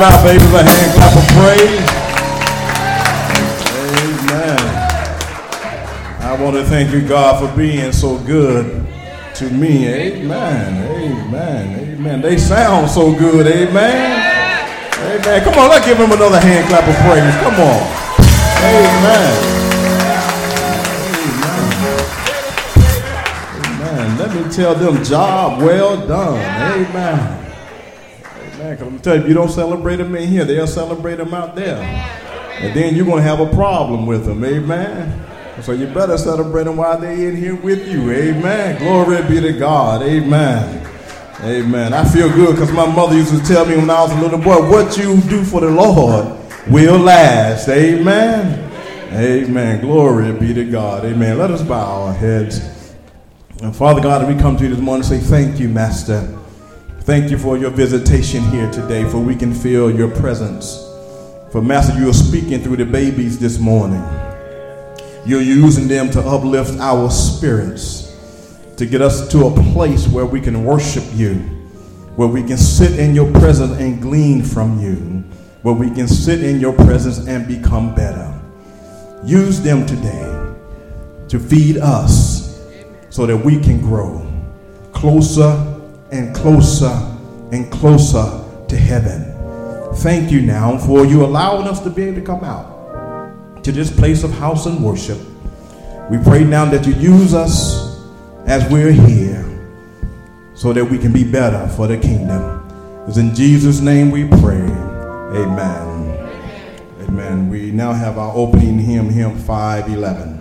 our babies a hand clap of praise. Amen. I want to thank you, God, for being so good to me. Amen. Amen. Amen. They sound so good. Amen. Amen. Come on, let's give them another hand clap of praise. Come on. Amen. Amen. Let me tell them, job well done. Amen. Because I'm telling you, if you don't celebrate them in here, they'll celebrate them out there. And then you're going to have a problem with them. Amen. So you better celebrate them while they're in here with you. Amen. Glory be to God. Amen. Amen. I feel good because my mother used to tell me when I was a little boy, what you do for the Lord will last. Amen. Amen. Glory be to God. Amen. Let us bow our heads. And Father God, we come to you this morning and say, thank you, Master. Thank you for your visitation here today, for we can feel your presence. For Master, you are speaking through the babies this morning. You're using them to uplift our spirits, to get us to a place where we can worship you, where we can sit in your presence and glean from you, where we can sit in your presence and become better. Use them today to feed us so that we can grow closer and closer and closer to heaven. Thank you now for you allowing us to be able to come out to this place of house and worship. We pray now that you use us as we're here so that we can be better for the kingdom. It's in Jesus' name we pray. Amen. Amen. We now have our opening hymn, hymn 511.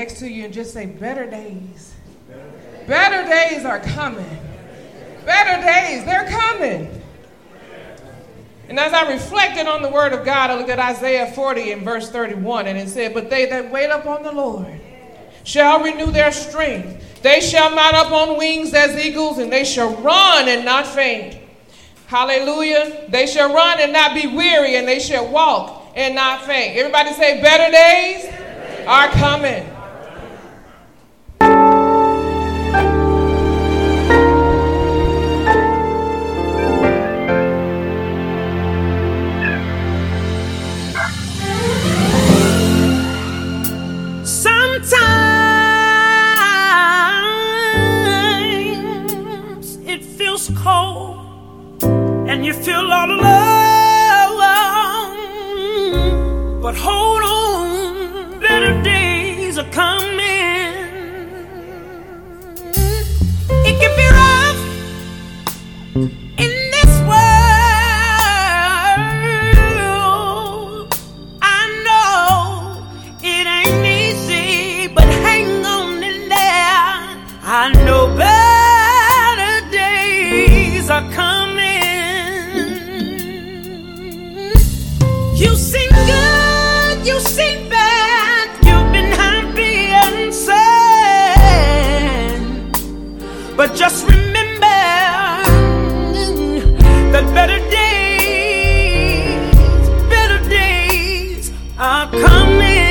next to you and just say, better days. Better days are coming. Better days, they're coming. And as I reflected on the word of God, I looked at Isaiah 40 and verse 31, and it said, but they that wait upon the Lord shall renew their strength. They shall mount up on wings as eagles, and they shall run and not faint. Hallelujah. They shall run and not be weary, and they shall walk and not faint. Everybody say, better days are coming. Sometimes it feels cold and you feel all alone, but hold on, better days are coming. It can be rough in this world. I know it ain't easy, but hang on in there. I know better days are coming. You seem good, you seem bad, you've been happy and sad, but just remember that better days are coming.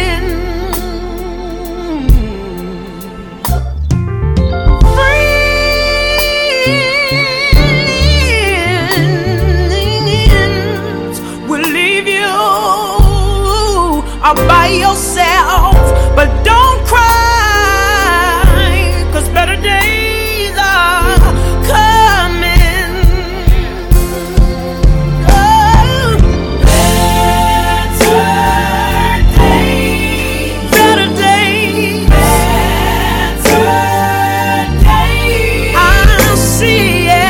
All by yourself, but don't cry, 'cause better days are coming. Oh, better days, better days, better days. I see it.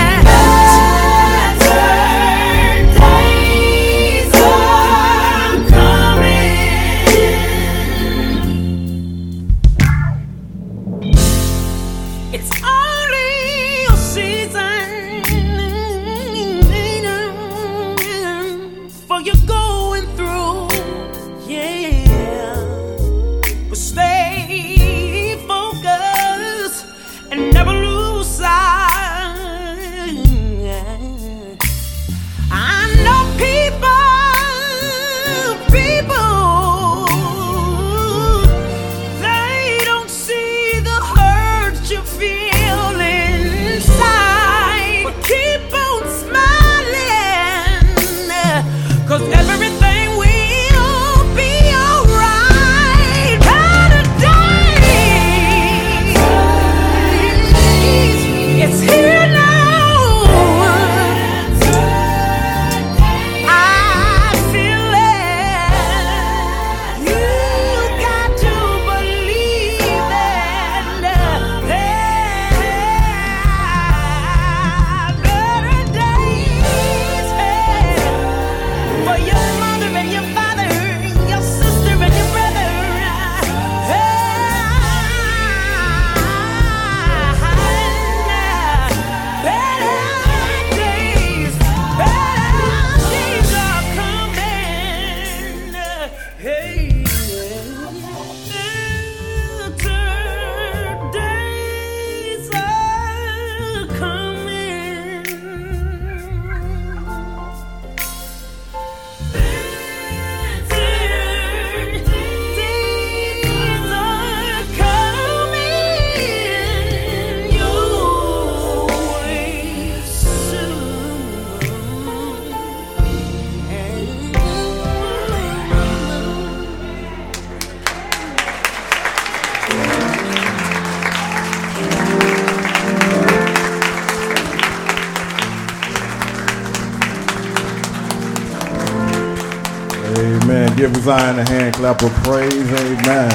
Give Zion a hand clap of praise. Amen.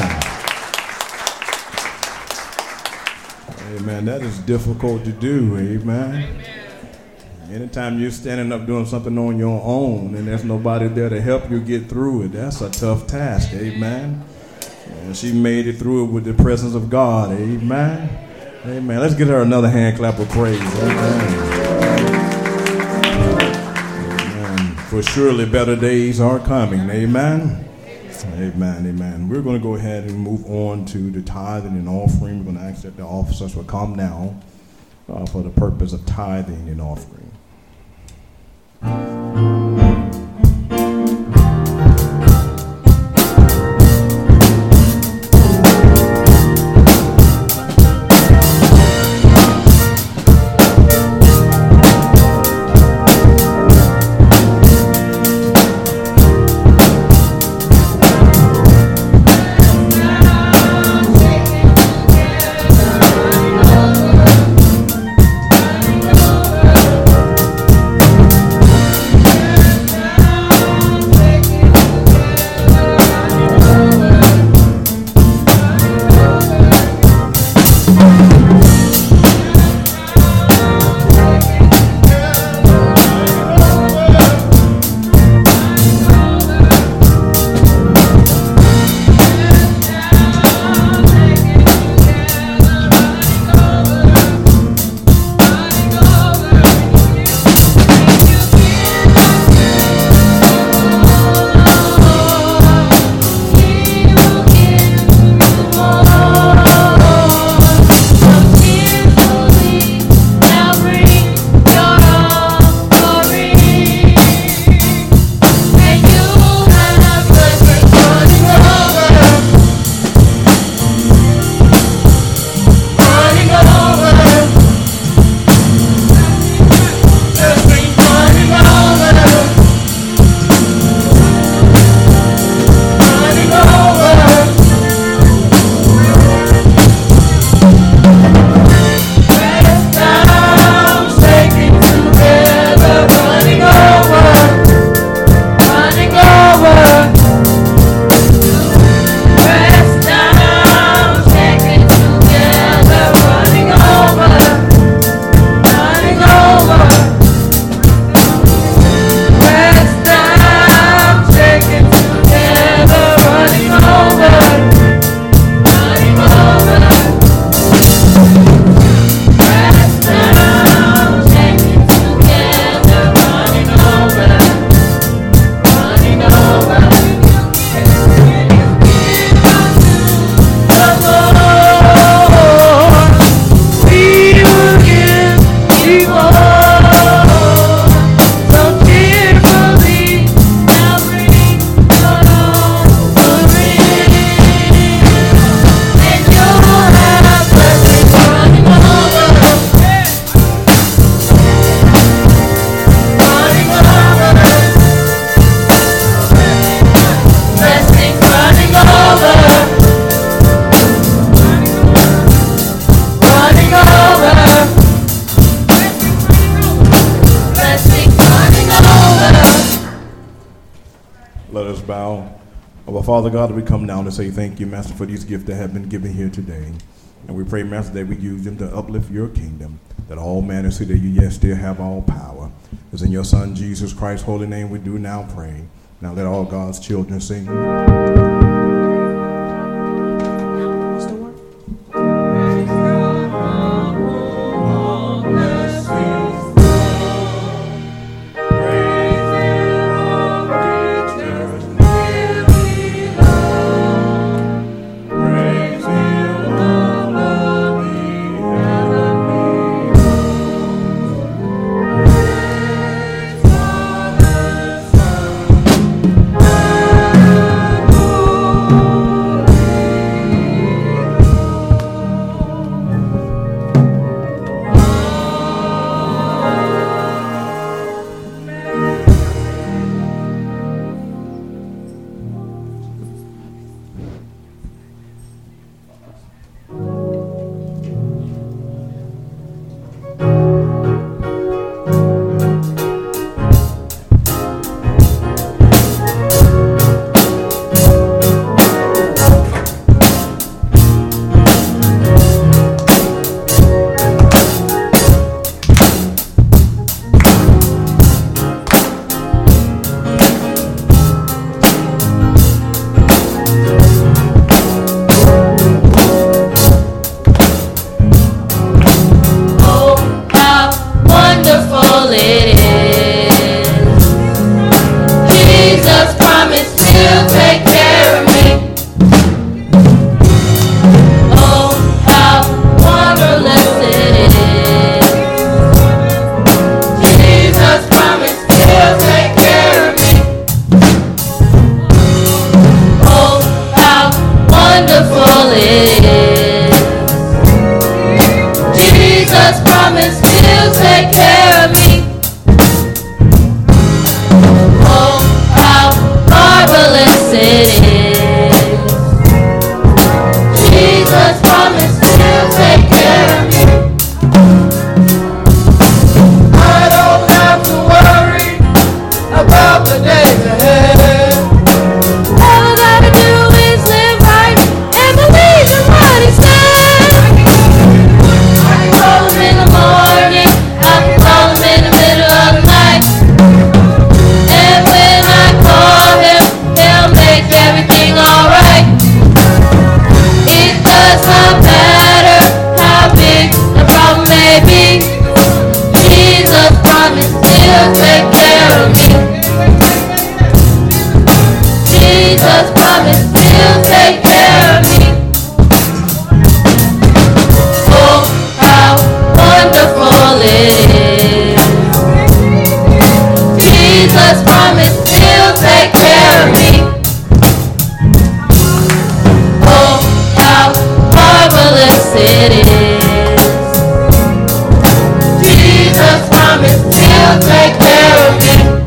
Amen. That is difficult to do. Amen. Anytime you're standing up doing something on your own and there's nobody there to help you get through it, that's a tough task. Amen. And she made it through it with the presence of God. Amen. Amen. Let's give her another hand clap of praise. Amen. Amen. For surely better days are coming. Amen. Amen. Amen. We're going to go ahead and move on to the tithing and offering. We're going to ask that the officers will come now for the purpose of tithing and offering. Father God, we come down to say thank you, Master, for these gifts that have been given here today. And we pray, Master, that we use them to uplift your kingdom, that all men see that you, yes, still have all power. It's in your Son, Jesus Christ's holy name we do now pray. Now let all God's children sing. Ooh. wonderful it is. Jesus promised he'll take care of me. Oh, how marvelous it is. Jesus promised he'll take care of me. Oh, how wonderful it is. Jesus promised he'll take care of me. Oh, how marvelous it is. Jesus promised he'll take care of me. I don't have to worry about the days ahead. All I gotta do is live right and believe in what he said. I can call him in the morning, I can call him in the middle of the night. And when I call him, he'll make everything alright. It does not matter how big the problem may be. Jesus promised he'll take care of me. Jesus promised he'll take care of me. Oh, how wonderful it is. Jesus promised he'll take care of me. Oh, how marvelous it is. Jesus promised he'll take care of me.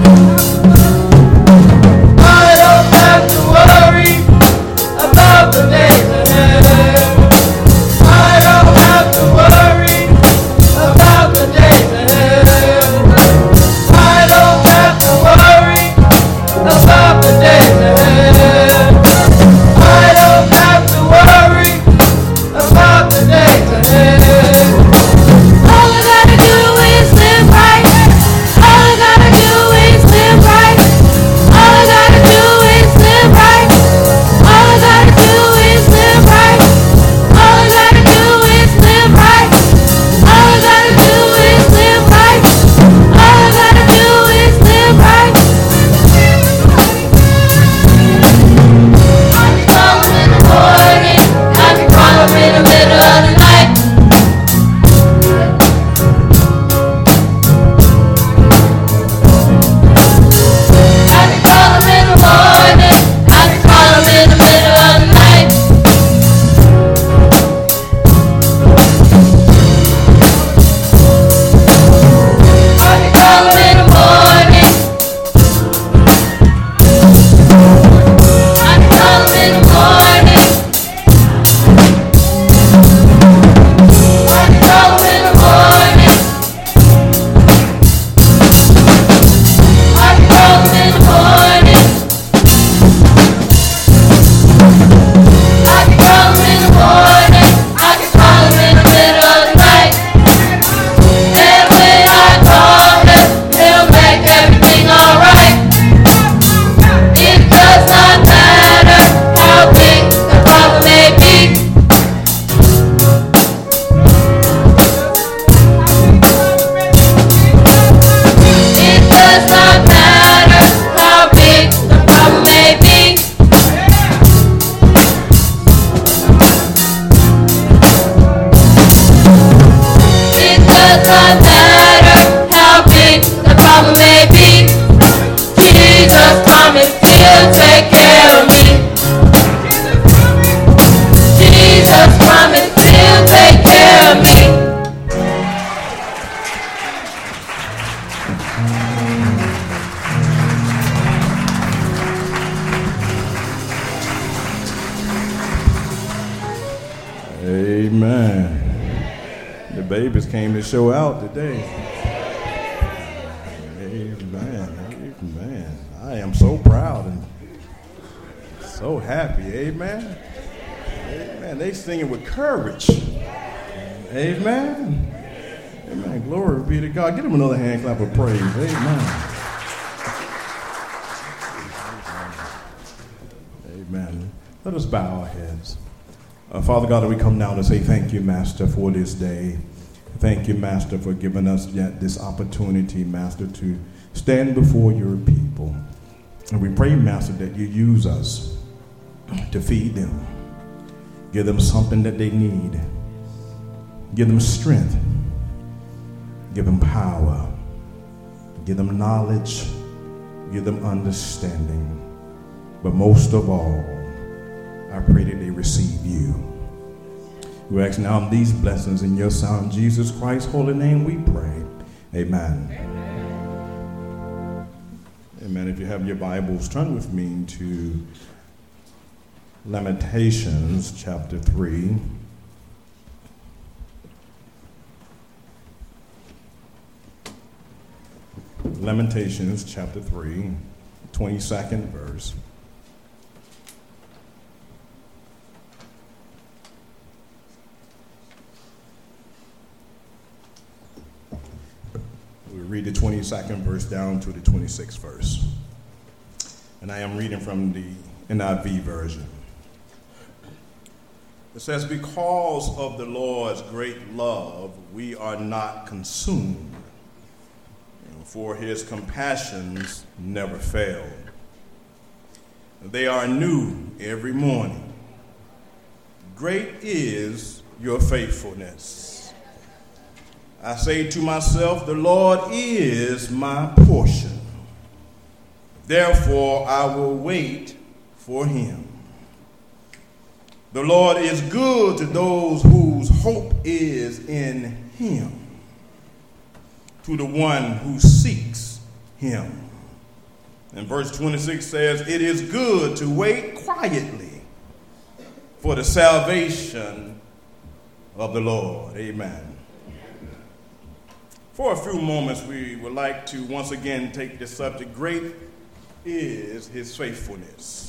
I don't have to worry about the days ahead. I don't have to worry about the days ahead. I don't have to worry about the days ahead. I don't have to worry about the days ahead. All I gotta do is live right. All I gotta do is live right. All I gotta do is live right. All I gotta do is live right. All I gotta do is live right. All I gotta do is live right. All I gotta do is live right. I can call him in the morning. I can call him in the middle of the night. I can call him in the morning. I can call him in the middle of the night. I can call him in the morning. I can call him in the morning. I can call him in the morning. I can call him in the morning. I can call him in the morning. I can call him in the middle of the night. And when I call him, he'll make everything alright. It does not matter how big the problem may be. It does not matter how big the problem may be. It does not matter how big the problem may be. Jesus promised he'll take care of me. Jesus promised he'll take care of me. Amen. The babies came to show out today. Amen. Amen. I am so proud and so happy. Amen. Amen. They singing with courage. Amen. Amen. Glory be to God. Give them another hand clap of praise. Amen. Amen. Let us bow our heads. Father God, we come now to say thank you, Master, for this day. Thank you, Master, for giving us yet this opportunity, Master, to stand before your people. And we pray, Master, that you use us to feed them. Give them something that they need. Give them strength. Give them power. Give them knowledge. Give them understanding. But most of all, I pray that they receive you. We ask now these blessings in your Son, Jesus Christ's holy name we pray. Amen. Amen. If you have your Bibles, turn with me to Lamentations chapter 3. Lamentations chapter 3, 22nd verse. We read the 22nd verse down to the 26th verse. And I am reading from the NIV version. It says, because of the Lord's great love, we are not consumed, for his compassions never fail. They are new every morning. Great is your faithfulness. I say to myself, the Lord is my portion. Therefore, I will wait for him. The Lord is good to those whose hope is in him, to the one who seeks him. And verse 26 says, it is good to wait quietly for the salvation of the Lord. Amen. For a few moments, we would like to once again take this subject. Great is his faithfulness.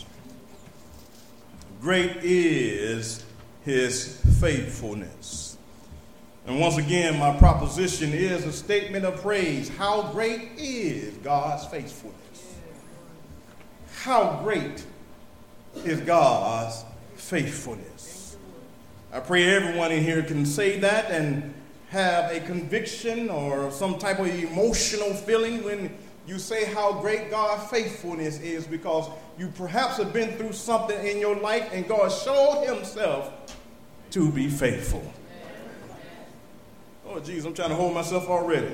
Great is his faithfulness. And once again, my proposition is a statement of praise. How great is God's faithfulness? How great is God's faithfulness? I pray everyone in here can say that and have a conviction or some type of emotional feeling when you say how great God's faithfulness is, because you perhaps have been through something in your life and God showed himself to be faithful. Oh, geez, I'm trying to hold myself already.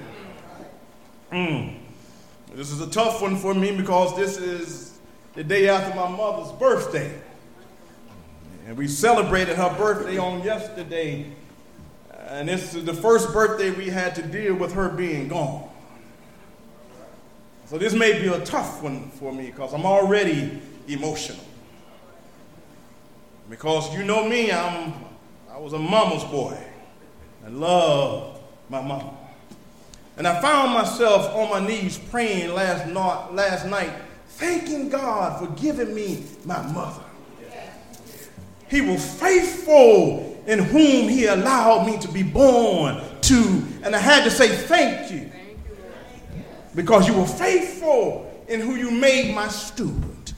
This is a tough one for me because this is the day after my mother's birthday. And we celebrated her birthday on yesterday. And this is the first birthday we had to deal with her being gone. So this may be a tough one for me because I'm already emotional. Because you know me, I was a mama's boy. I love my mama. And I found myself on my knees praying last night, thanking God for giving me my mother. He was faithful in whom he allowed me to be born to. And I had to say thank you. Because you were faithful in who you made my steward.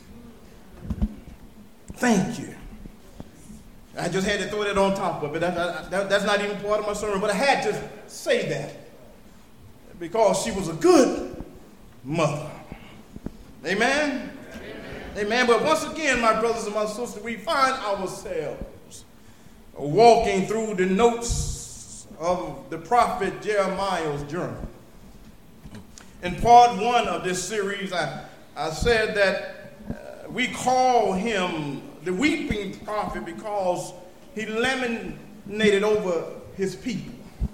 Thank you. I just had to throw that on top of it. That's not even part of my sermon, but I had to say that because she was a good mother. Amen? Amen. But once again, my brothers and my sisters, we find ourselves walking through the notes of the prophet Jeremiah's journal. In part one of this series, I said that we call him the weeping prophet because he lamentated over his people.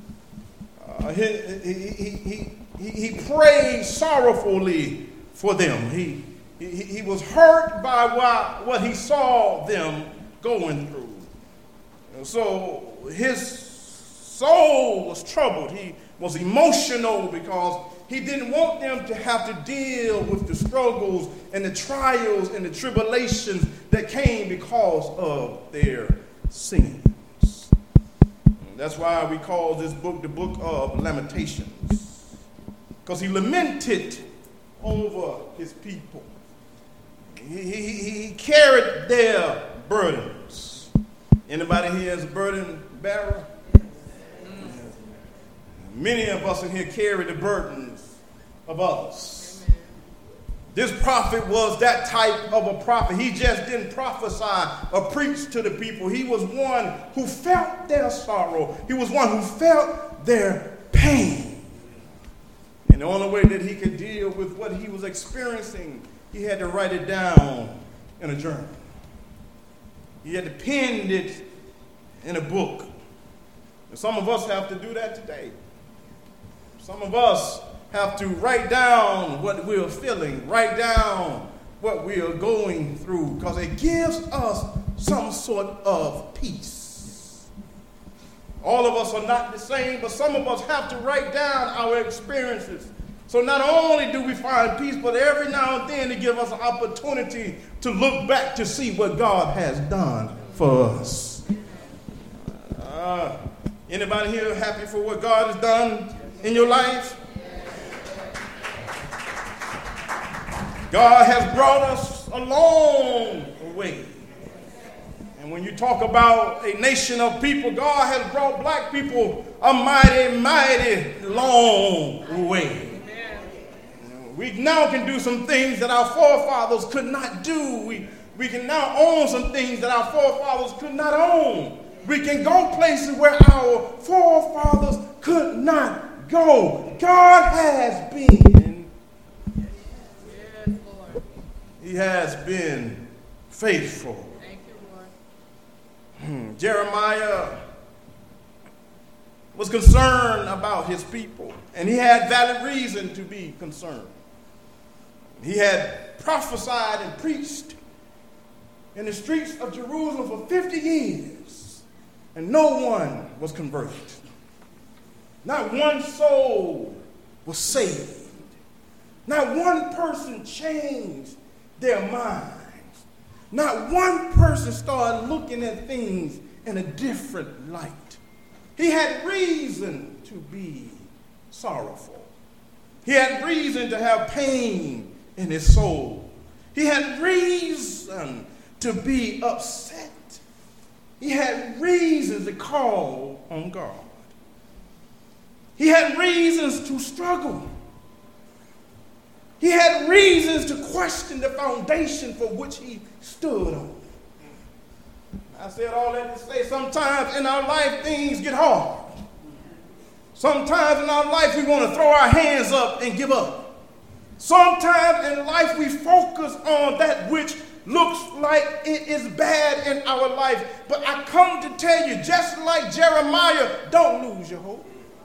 He prayed sorrowfully for them. He was hurt by what he saw them going through. So his soul was troubled. He was emotional because he didn't want them to have to deal with the struggles and the trials and the tribulations that came because of their sins. That's why we call this book the Book of Lamentations, because he lamented over his people. He carried their burdens. Anybody here is a burden bearer? Many of us in here carry the burdens of others. This prophet was that type of a prophet. He just didn't prophesy or preach to the people. He was one who felt their sorrow. He was one who felt their pain. And the only way that he could deal with what he was experiencing, he had to write it down in a journal. He had to pen it in a book. And some of us have to do that today. Some of us have to write down what we're feeling, write down what we are going through, because it gives us some sort of peace. All of us are not the same, but some of us have to write down our experiences. So not only do we find peace, but every now and then to give us an opportunity to look back to see what God has done for us. Anybody here happy for what God has done in your life? God has brought us a long way. And when you talk about a nation of people, God has brought black people a mighty, mighty long way. We now can do some things that our forefathers could not do. We can now own some things that our forefathers could not own. We can go places where our forefathers could not go. God has been. He has been faithful. Thank you, Lord. Jeremiah was concerned about his people, and he had valid reason to be concerned. He had prophesied and preached in the streets of Jerusalem for 50 years, and no one was converted. Not one soul was saved. Not one person changed their minds. Not one person started looking at things in a different light. He had reason to be sorrowful. He had reason to have pain in his soul. He had reason to be upset. He had reasons to call on God. He had reasons to struggle. He had reasons to question the foundation for which he stood on. I said all that to say sometimes in our life things get hard. Sometimes in our life we want to throw our hands up and give up. Sometimes in life we focus on that which looks like it is bad in our life. But I come to tell you, just like Jeremiah, don't lose your hope.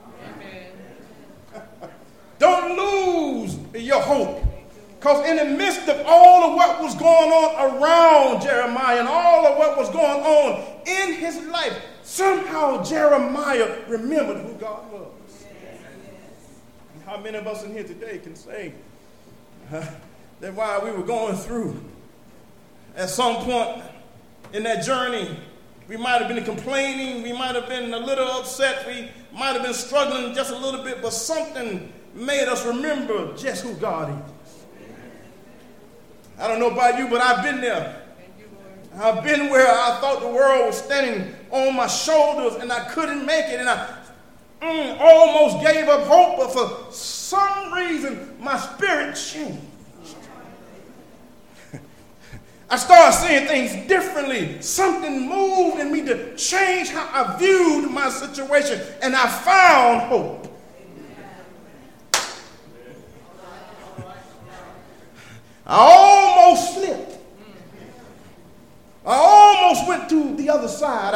Don't lose your hope. Because in the midst of all of what was going on around Jeremiah and all of what was going on in his life, somehow Jeremiah remembered who God was. And how many of us in here today can say that while we were going through, at some point in that journey, we might have been complaining, we might have been a little upset, we might have been struggling just a little bit, but something made us remember just who God is. I don't know about you, but I've been there. I've been where I thought the world was standing on my shoulders and I couldn't make it, and I almost gave up hope, but for some reason my spirit changed. I started seeing things differently. Something moved in me to change how I viewed my situation, and I found hope. I almost slipped. I almost went to the other side.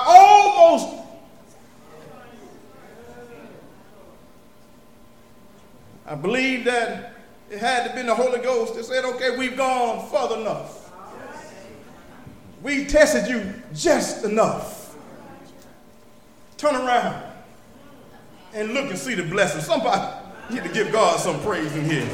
I believe that it had to be the Holy Ghost that said, okay, we've gone further enough. We tested you just enough. Turn around and look and see the blessing. Somebody need to give God some praise in here.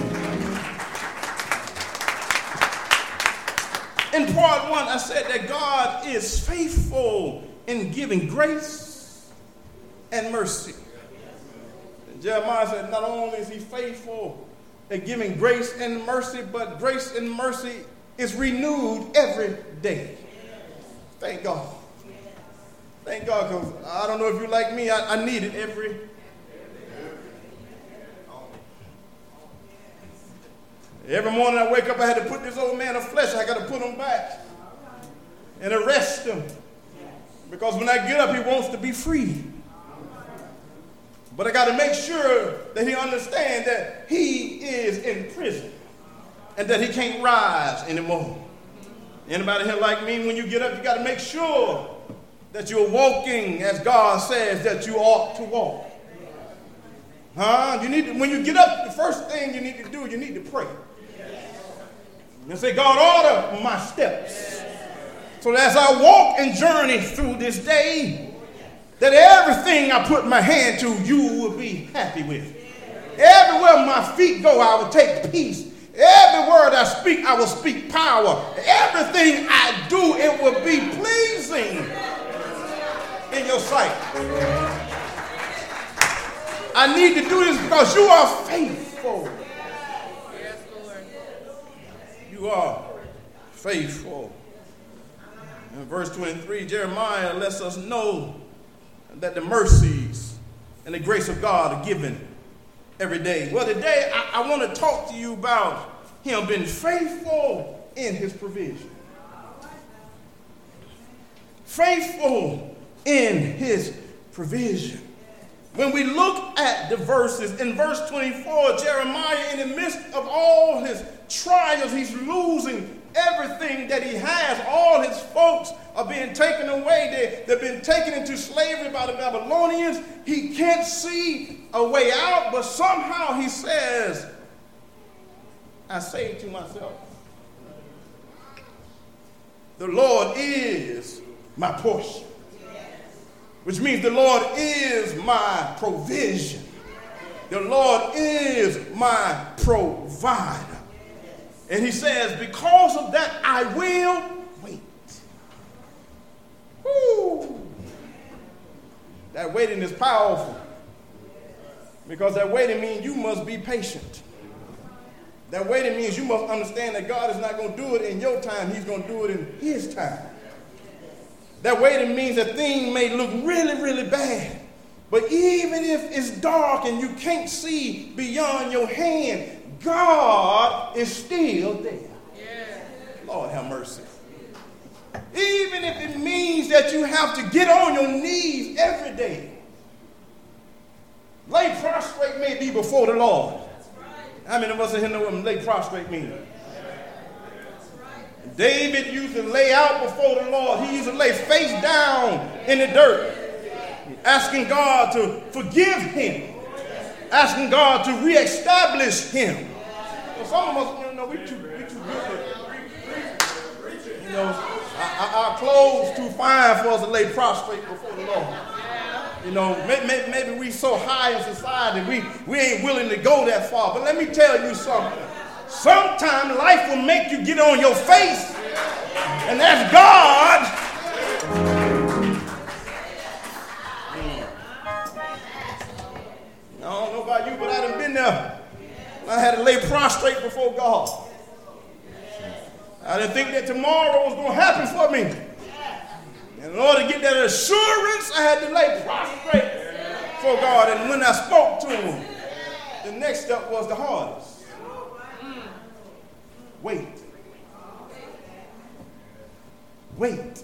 In part one, I said that God is faithful in giving grace and mercy. And Jeremiah said not only is he faithful in giving grace and mercy, but grace and mercy is renewed every day. Thank God. Thank God, because I don't know if you're like me, I need it every Every morning I wake up, I had to put this old man of flesh, I got to put him back and arrest him. Because when I get up, he wants to be free. But I got to make sure that he understands that he is in prison and that he can't rise anymore. Anybody here like me? When you get up, you got to make sure that you're walking as God says that you ought to walk. You need to, when you get up, the first thing you need to do, you need to pray. And say, God, order my steps. So that as I walk and journey through this day, that everything I put my hand to, you will be happy with. Everywhere my feet go, I will take peace. Every word I speak, I will speak power. Everything I do, it will be pleasing in your sight. I need to do this because you are faithful. Yes, Lord. You are faithful. In verse 23, Jeremiah lets us know that the mercies and the grace of God are given every day. Well, today I want to talk to you about him being faithful in his provision. Faithful in his provision. When we look at the verses, in verse 24, Jeremiah, in the midst of all his trials, he's losing everything that he has. All his folks are being taken away. They've been taken into slavery by the Babylonians. He can't see a way out, but somehow he says, I say to myself, the Lord is my portion. Which means the Lord is my provision. The Lord is my provider. And he says, because of that, I will wait. Woo. That waiting is powerful. Because that waiting means you must be patient. That waiting means you must understand that God is not going to do it in your time. He's going to do it in his time. That waiting means that things may look really, really bad. But even if it's dark and you can't see beyond your hand, God is still there. Yeah. Lord have mercy. Even if it means that you have to get on your knees every day. Lay prostrate may be before the Lord. How many of us in here know what lay prostrate means? David used to lay out before the Lord. He used to lay face down in the dirt, asking God to forgive him, asking God to reestablish him. Well, some of us, we too good to, our clothes too fine for us to lay prostrate before the Lord. Maybe we so high in society, we ain't willing to go that far. But let me tell you something. Sometimes life will make you get on your face, and that's God. I don't know about you, but I done been there. I had to lay prostrate before God. I didn't think that tomorrow was going to happen for me. And in order to get that assurance, I had to lay prostrate before God. And when I spoke to him, the next step was the hardest. Wait. Wait.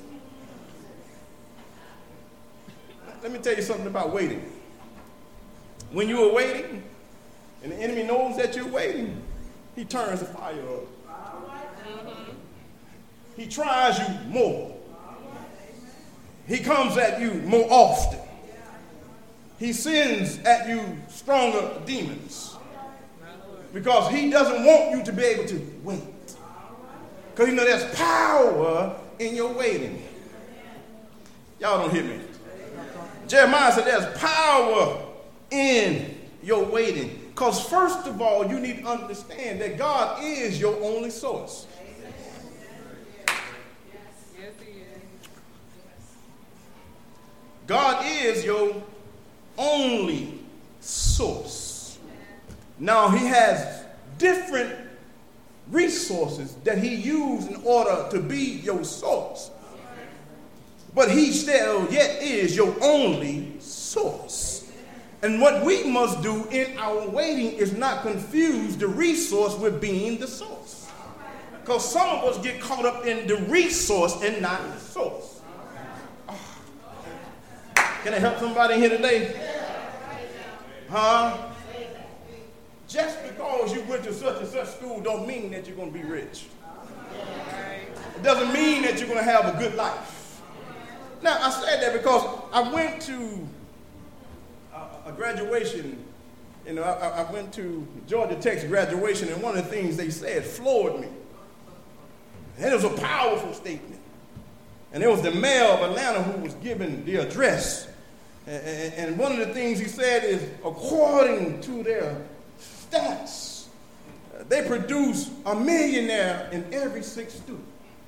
Let me tell you something about waiting. When you are waiting, and the enemy knows that you're waiting, he turns the fire up. He tries you more. He comes at you more often. He sends at you stronger demons. Because he doesn't want you to be able to wait. Because you know there's power in your waiting. Y'all don't hear me. Jeremiah said there's power in your waiting. Because first of all, you need to understand that God is your only source. God is your only source. Now, he has different resources that he used in order to be your source. But he still yet is your only source. And what we must do in our waiting is not confuse the resource with being the source. Because some of us get caught up in the resource and not the source. Oh. Can I help somebody here today? Huh? Just because you went to such and such school don't mean that you're going to be rich. It doesn't mean that you're going to have a good life. Now, I said that because I went to a graduation. You know, I went to Georgia Tech's graduation, and one of the things they said floored me. And it was a powerful statement. And it was the mayor of Atlanta who was giving the address. And one of the things he said is, according to their stats, they produce a millionaire in every 6 students.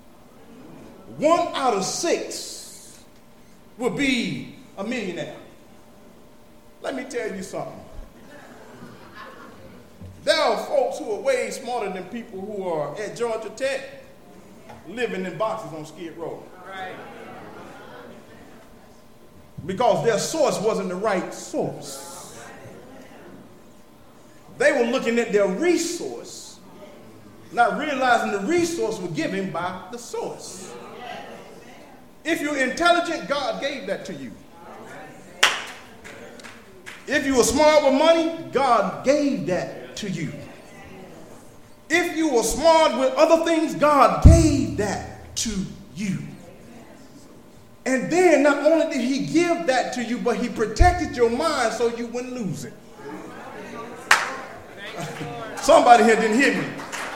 1 out of 6 would be a millionaire. Let me tell you something. There are folks who are way smarter than people who are at Georgia Tech living in boxes on Skid Row. Right. Because their source wasn't the right source. They were looking at their resource, not realizing the resource was given by the source. If you're intelligent, God gave that to you. If you were smart with money, God gave that to you. If you were smart with other things, God gave that to you. And then not only did he give that to you, but he protected your mind so you wouldn't lose it. Somebody here didn't hear me.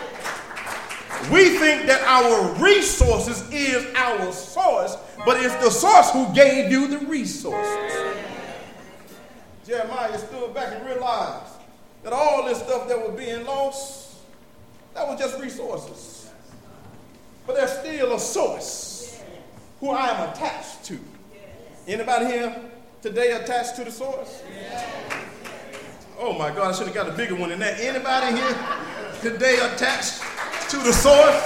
We think that our resources is our source, but it's the source who gave you the resources. Jeremiah stood back and realized that all this stuff that was being lost, that was just resources. But there's still a source who I am attached to. Anybody here today attached to the source? Oh my God, I should have got a bigger one than that. Anybody here today attached to the source?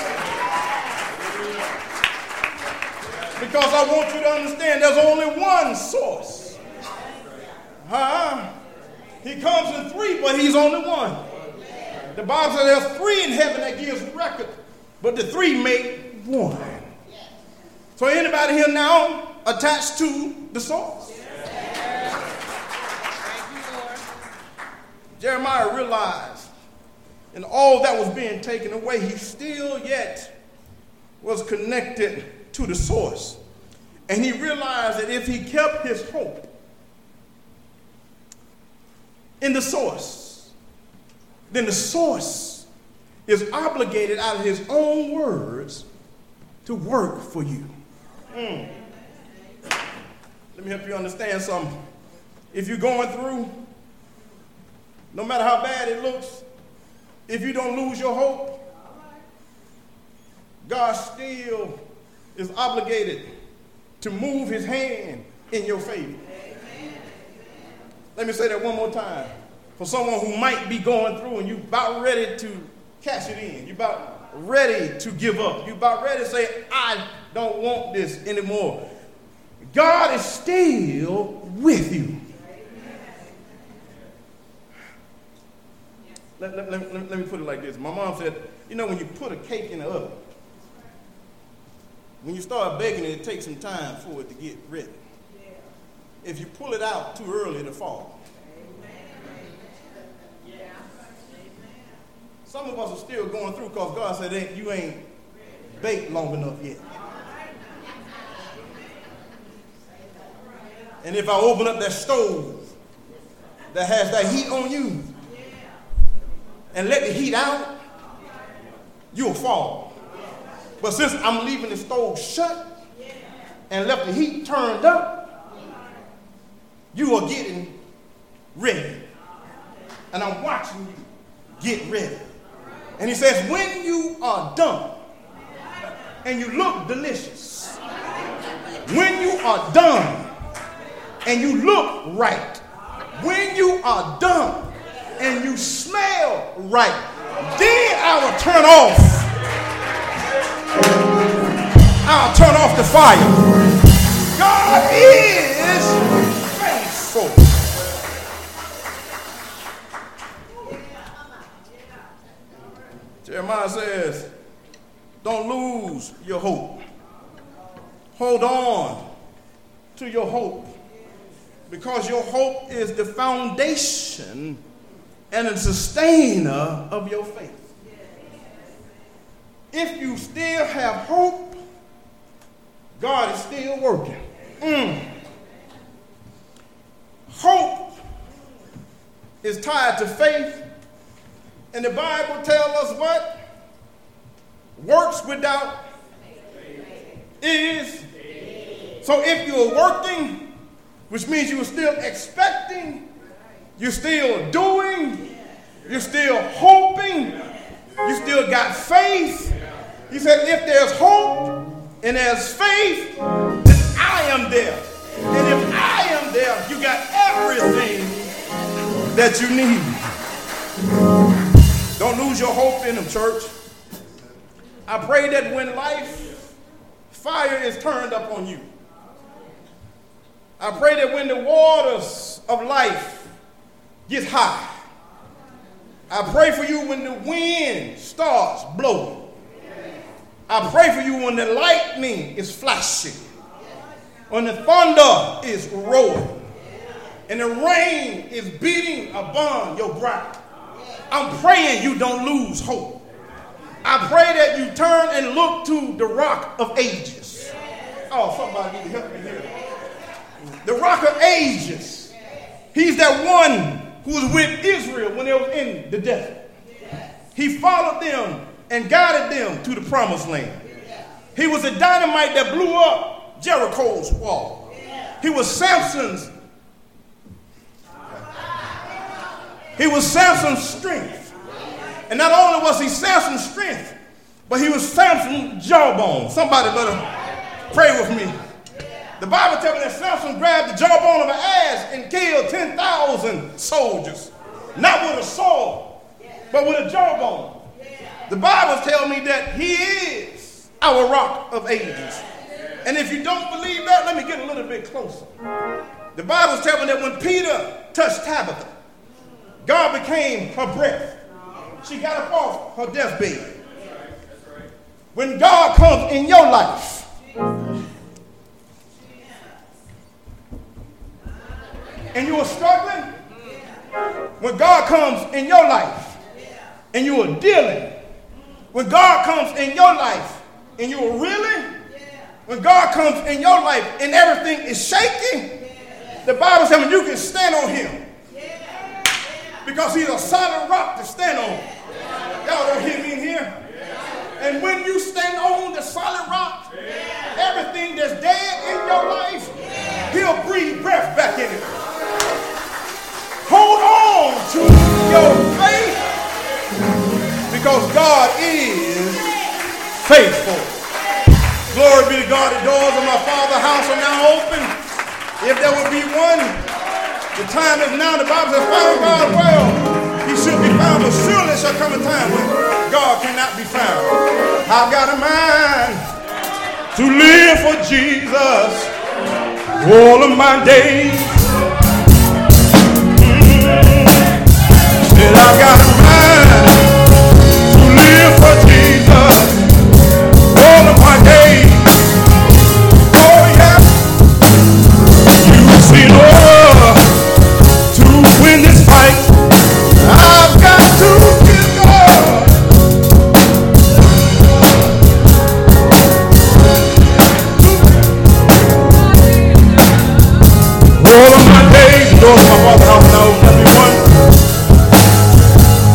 Because I want you to understand there's only one source. He comes in 3, but he's only one. The Bible says there's 3 in heaven that gives record, but the 3 make 1. So anybody here now attached to the source? Jeremiah realized in all that was being taken away, he still yet was connected to the source. And he realized that if he kept his hope in the source, then the source is obligated out of his own words to work for you. Let me help you understand something. If you're going through, no matter how bad it looks, if you don't lose your hope, God still is obligated to move his hand in your favor. Let me say that one more time. For someone who might be going through and you about ready to cash it in. You about ready to give up. You about ready to say, I don't want this anymore. God is still with you. Let me put it like this. My mom said, you know, when you put a cake in the oven, when you start baking it, it takes some time for it to get ready. If you pull it out too early, it'll fall. Some of us are still going through because God said you ain't baked long enough yet. And if I open up that stove that has that heat on you and let the heat out, you'll fall. But since I'm leaving the stove shut and left the heat turned up, you are getting ready. And I'm watching you get ready. And he says, when you are done and you look delicious, when you are done and you look right, when you are done and you smell right, then I will turn off. I'll turn off the fire. God is faithful. Jeremiah says, don't lose your hope. Hold on to your hope, because your hope is the foundation and the sustainer of your faith. If you still have hope, God is still working. Hope is tied to faith, and the Bible tells us what? Works without is. So if you're working, which means you're still expecting, you're still doing, you're still hoping, you still got faith. He said, if there's hope and there's faith, then I am there. And if I am there, you got everything that you need. Don't lose your hope in them, church. I pray that when fire is turned up on you, I pray that when the waters of life get high, I pray for you when the wind starts blowing. I pray for you when the lightning is flashing, when the thunder is rolling, and the rain is beating upon your brow. I'm praying you don't lose hope. I pray that you turn and look to the Rock of Ages. Oh, somebody need to help me here. The Rock of Ages. He's that one who was with Israel when they was in the desert. He followed them and guided them to the promised land. He was the dynamite that blew up Jericho's wall. He was Samson's strength. And not only was he Samson's strength, but he was Samson's jawbone. Somebody better pray with me. The Bible tells me that Samson grabbed the jawbone of an ass and killed 10,000 soldiers. Not with a sword, but with a jawbone. The Bible tells me that he is our Rock of Ages. And if you don't believe that, let me get a little bit closer. The Bible tells me that when Peter touched Tabitha, God became her breath. She got up off her deathbed. When God comes in your life, and you are struggling, when God comes in your life and you are dealing, when God comes in your life and you are reeling, when God comes in your life and everything is shaking, the Bible says you can stand on him because he's a solid rock to stand on. Y'all don't hear me in here? And when you stand on the solid rock, everything that's dead in your life, he'll breathe breath back in it. Hold on to your faith because God is faithful. Glory be to God. The doors of my Father's house are now open. If there would be one, the time is now. The Bible says, find God well. He should be found, but surely shall come a time when God cannot be found. I've got a mind to live for Jesus all of my days. Said I've got a mind to live for Jesus all of my days. Oh yeah, you've seen over to win this fight. I've got to give God all of my days. The doors of my Father's house now open. Everyone,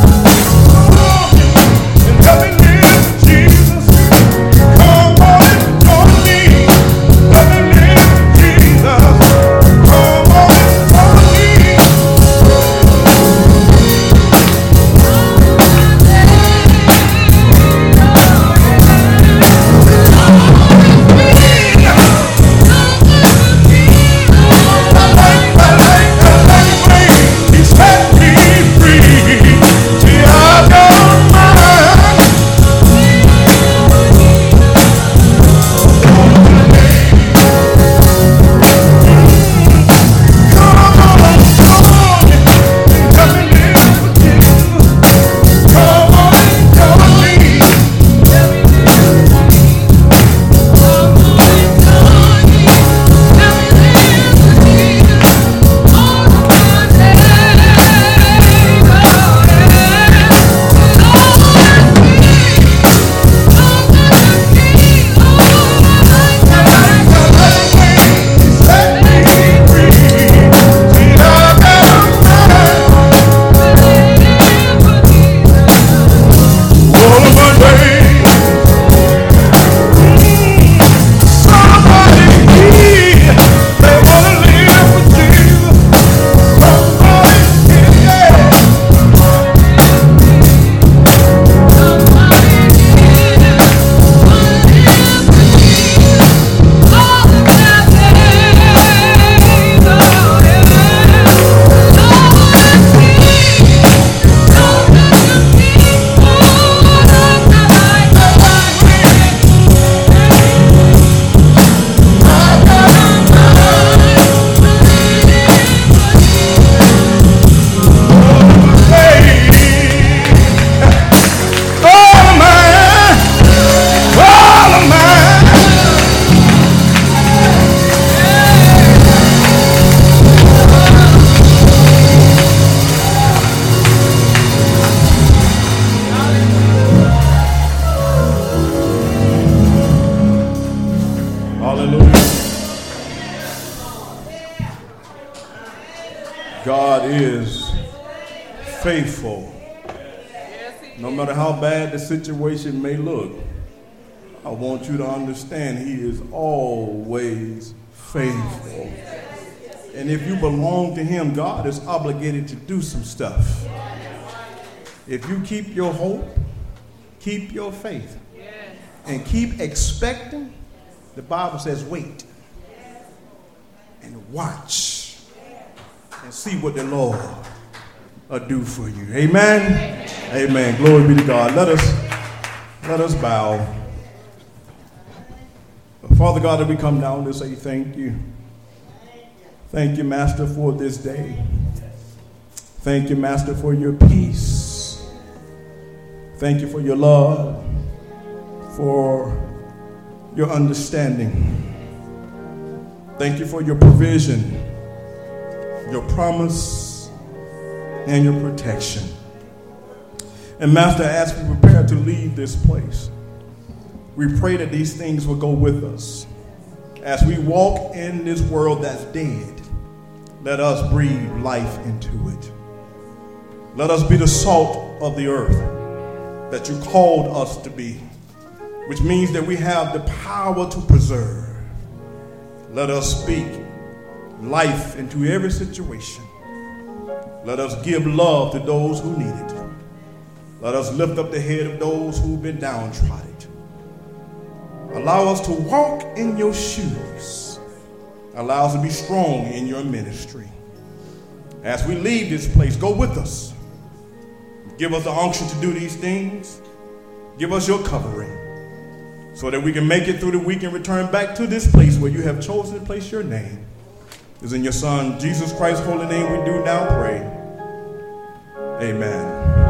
faithful. No matter how bad the situation may look, I want you to understand he is always faithful. And if you belong to him, God is obligated to do some stuff. If you keep your hope, keep your faith, and keep expecting, the Bible says wait and watch and see what the Lord will do for you. Amen. Amen. Glory be to God. Let us bow. Father God, that we come down to say thank you. Thank you, Master, for this day. Thank you, Master, for your peace. Thank you for your love, for your understanding. Thank you for your provision, your promise, and your protection. And Master, as we prepare to leave this place, we pray that these things will go with us. As we walk in this world that's dead, let us breathe life into it. Let us be the salt of the earth that you called us to be, which means that we have the power to preserve. Let us speak life into every situation. Let us give love to those who need it. Let us lift up the head of those who've been downtrodden. Allow us to walk in your shoes. Allow us to be strong in your ministry. As we leave this place, go with us. Give us the unction to do these things. Give us your covering so that we can make it through the week and return back to this place where you have chosen to place your name. It's in your Son, Jesus Christ's holy name, we do now pray. Amen.